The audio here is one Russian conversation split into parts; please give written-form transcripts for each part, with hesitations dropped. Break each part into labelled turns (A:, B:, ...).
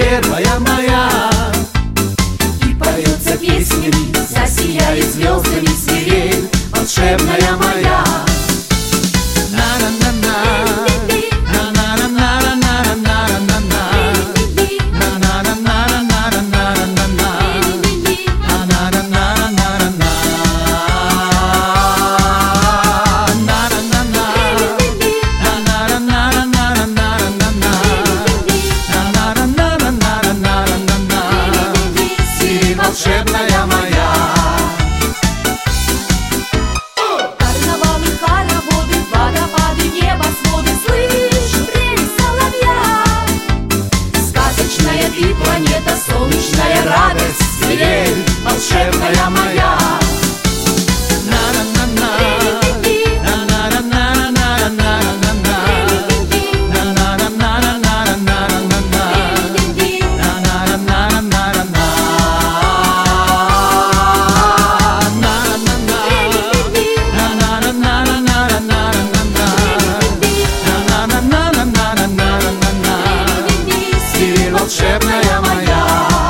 A: первая моя.
B: И поется песнями, засияет звездами свирель волшебная моя.
A: Волшебная моя.
B: Карнавалы, хороводы, водопады, небосводы, слышь, трель соловья. Сказочная ты планета, солнечная радость, свирель волшебная моя.
A: Волшебная моя.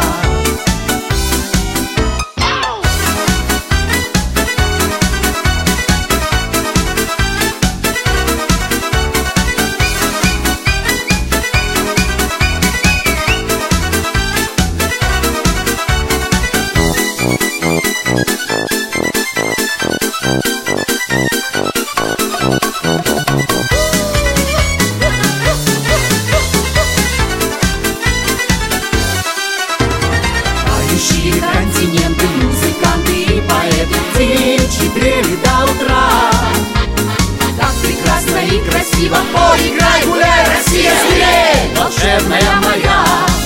B: Континенты, музыканты и поэты, птичьи трели до утра. Так прекрасно и красиво, поиграй, гуляй, Россия, свирель волшебная моя.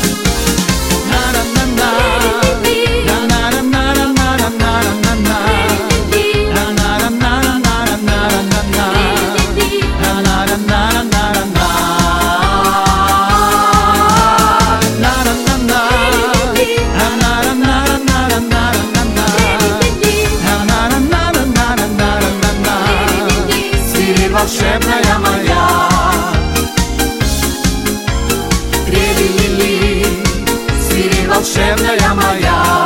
A: Волшебная моя.
B: Трели-ли-ли,
A: свирель волшебная моя.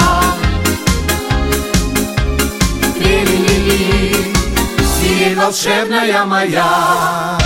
B: трели-ли-ли,
A: Свирель волшебная моя.